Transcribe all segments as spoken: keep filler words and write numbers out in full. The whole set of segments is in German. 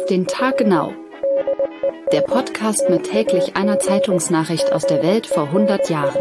Auf den Tag genau. Der Podcast mit täglich einer Zeitungsnachricht aus der Welt vor hundert Jahren.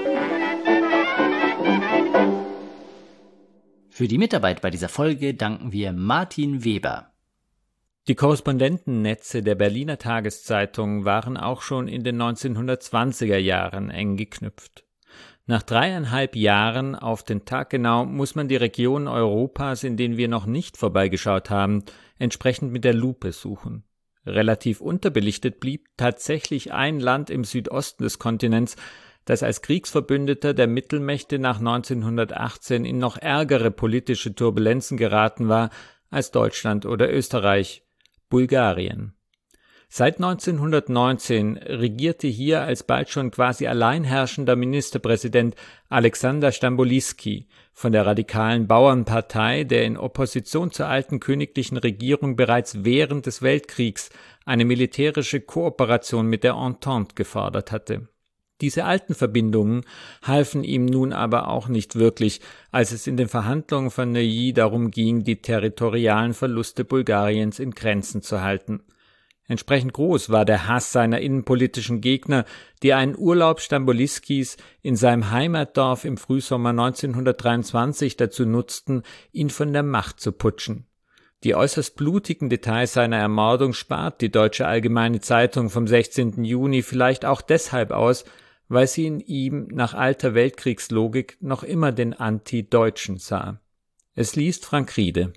Für die Mitarbeit bei dieser Folge danken wir Martin Weber. Die Korrespondentennetze der Berliner Tageszeitung waren auch schon in den neunzehnhundertzwanziger Jahren eng geknüpft. Nach dreieinhalb Jahren auf den Tag genau muss man die Regionen Europas, in denen wir noch nicht vorbeigeschaut haben, entsprechend mit der Lupe suchen. Relativ unterbelichtet blieb tatsächlich ein Land im Südosten des Kontinents, das als Kriegsverbündeter der Mittelmächte nach neunzehnhundertachtzehn in noch ärgere politische Turbulenzen geraten war als Deutschland oder Österreich: Bulgarien. Seit neunzehnhundertneunzehn regierte hier als bald schon quasi alleinherrschender Ministerpräsident Alexander Stamboliski von der radikalen Bauernpartei, der in Opposition zur alten königlichen Regierung bereits während des Weltkriegs eine militärische Kooperation mit der Entente gefordert hatte. Diese alten Verbindungen halfen ihm nun aber auch nicht wirklich, als es in den Verhandlungen von Neuilly darum ging, die territorialen Verluste Bulgariens in Grenzen zu halten. Entsprechend groß war der Hass seiner innenpolitischen Gegner, die einen Urlaub Stamboliskis in seinem Heimatdorf im Frühsommer neunzehnhundertdreiundzwanzig dazu nutzten, ihn von der Macht zu putschen. Die äußerst blutigen Details seiner Ermordung spart die Deutsche Allgemeine Zeitung vom sechzehnten Juni vielleicht auch deshalb aus, weil sie in ihm nach alter Weltkriegslogik noch immer den Anti-Deutschen sah. Es liest Frank Riede.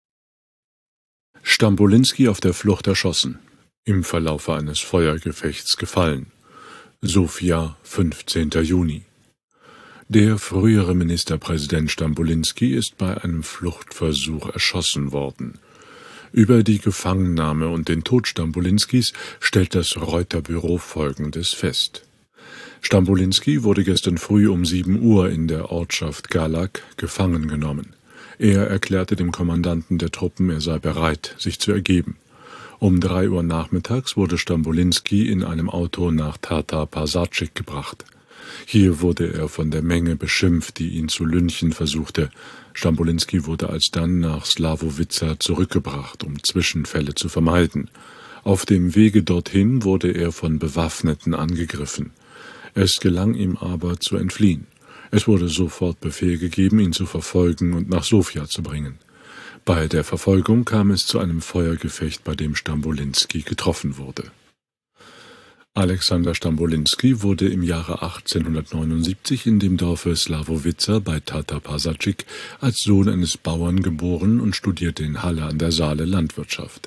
Stambolinski auf der Flucht erschossen. Im Verlaufe eines Feuergefechts gefallen. Sofia, fünfzehnten Juni. Der frühere Ministerpräsident Stambolinski ist bei einem Fluchtversuch erschossen worden. Über die Gefangennahme und den Tod Stambolinskis stellt das Reuter-Büro Folgendes fest. Stambolinski wurde gestern früh um sieben Uhr in der Ortschaft Galak gefangen genommen. Er erklärte dem Kommandanten der Truppen, er sei bereit, sich zu ergeben. Um drei Uhr nachmittags wurde Stambolinski in einem Auto nach Tatar Pazacik gebracht. Hier wurde er von der Menge beschimpft, die ihn zu lynchen versuchte. Stambolinski wurde alsdann nach Slawowica zurückgebracht, um Zwischenfälle zu vermeiden. Auf dem Wege dorthin wurde er von Bewaffneten angegriffen. Es gelang ihm aber zu entfliehen. Es wurde sofort Befehl gegeben, ihn zu verfolgen und nach Sofia zu bringen. Bei der Verfolgung kam es zu einem Feuergefecht, bei dem Stambolinski getroffen wurde. Alexander Stambolinski wurde im Jahre achtzehnhundertneunundsiebzig in dem Dorfe Slawowica bei Tatar Pazacik als Sohn eines Bauern geboren und studierte in Halle an der Saale Landwirtschaft.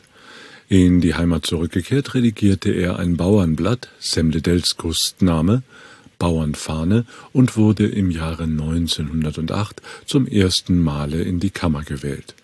In die Heimat zurückgekehrt, redigierte er ein Bauernblatt, Semledelskus Name, Bauernfahne, und wurde im Jahre neunzehnhundertacht zum ersten Male in die Kammer gewählt.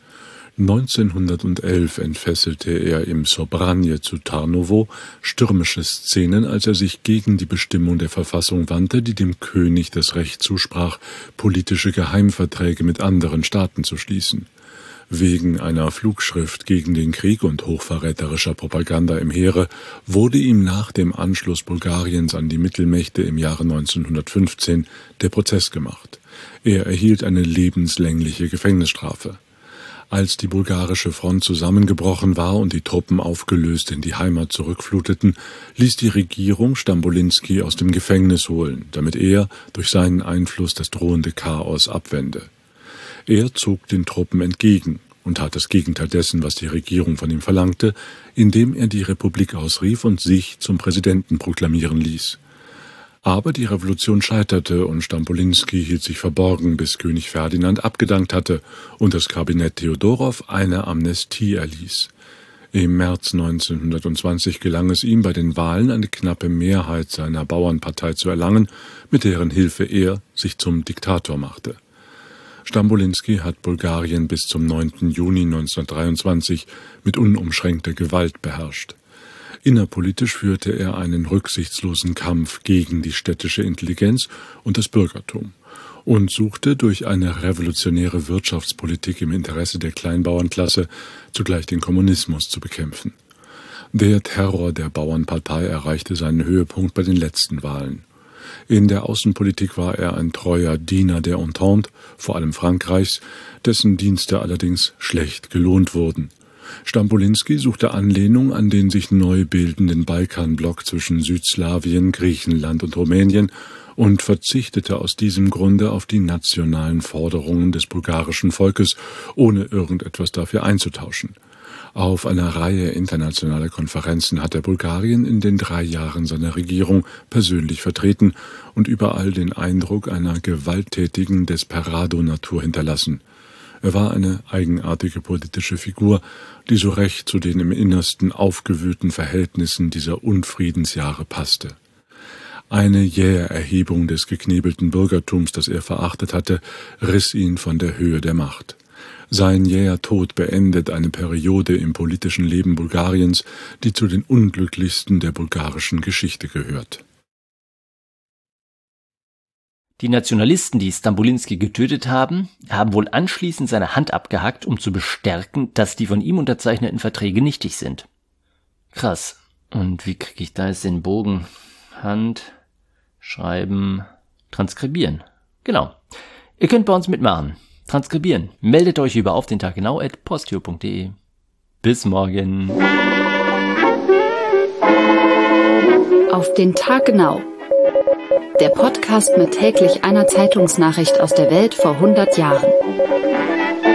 neunzehnhundertelf entfesselte er im Sobranje zu Tarnowo stürmische Szenen, als er sich gegen die Bestimmung der Verfassung wandte, die dem König das Recht zusprach, politische Geheimverträge mit anderen Staaten zu schließen. Wegen einer Flugschrift gegen den Krieg und hochverräterischer Propaganda im Heere wurde ihm nach dem Anschluss Bulgariens an die Mittelmächte im Jahre neunzehnhundertfünfzehn der Prozess gemacht. Er erhielt eine lebenslängliche Gefängnisstrafe. Als die bulgarische Front zusammengebrochen war und die Truppen aufgelöst in die Heimat zurückfluteten, ließ die Regierung Stambolinski aus dem Gefängnis holen, damit er durch seinen Einfluss das drohende Chaos abwende. Er zog den Truppen entgegen und tat das Gegenteil dessen, was die Regierung von ihm verlangte, indem er die Republik ausrief und sich zum Präsidenten proklamieren ließ. Aber die Revolution scheiterte und Stambolinski hielt sich verborgen, bis König Ferdinand abgedankt hatte und das Kabinett Theodorow eine Amnestie erließ. Im März neunzehnhundertzwanzig gelang es ihm, bei den Wahlen eine knappe Mehrheit seiner Bauernpartei zu erlangen, mit deren Hilfe er sich zum Diktator machte. Stambolinski hat Bulgarien bis zum neunten Juni neunzehnhundertdreiundzwanzig mit unumschränkter Gewalt beherrscht. Innerpolitisch führte er einen rücksichtslosen Kampf gegen die städtische Intelligenz und das Bürgertum und suchte durch eine revolutionäre Wirtschaftspolitik im Interesse der Kleinbauernklasse zugleich den Kommunismus zu bekämpfen. Der Terror der Bauernpartei erreichte seinen Höhepunkt bei den letzten Wahlen. In der Außenpolitik war er ein treuer Diener der Entente, vor allem Frankreichs, dessen Dienste allerdings schlecht gelohnt wurden. Stambulinski suchte Anlehnung an den sich neu bildenden Balkanblock zwischen Südslawien, Griechenland und Rumänien und verzichtete aus diesem Grunde auf die nationalen Forderungen des bulgarischen Volkes, ohne irgendetwas dafür einzutauschen. Auf einer Reihe internationaler Konferenzen hat er Bulgarien in den drei Jahren seiner Regierung persönlich vertreten und überall den Eindruck einer gewalttätigen Desperado-Natur hinterlassen. Er war eine eigenartige politische Figur, die so recht zu den im Innersten aufgewühlten Verhältnissen dieser Unfriedensjahre passte. Eine jähe Erhebung des geknebelten Bürgertums, das er verachtet hatte, riss ihn von der Höhe der Macht. Sein jäher Tod beendet eine Periode im politischen Leben Bulgariens, die zu den unglücklichsten der bulgarischen Geschichte gehört. Die Nationalisten, die Stambulinski getötet haben, haben wohl anschließend seine Hand abgehackt, um zu bestärken, dass die von ihm unterzeichneten Verträge nichtig sind. Krass. Und wie kriege ich da jetzt den Bogen? Hand, schreiben, transkribieren. Genau. Ihr könnt bei uns mitmachen. Transkribieren. Meldet euch über auf den Tag genau at postio punkt de. Bis morgen. Auf den Tag genau. Der Podcast mit täglich einer Zeitungsnachricht aus der Welt vor hundert Jahren.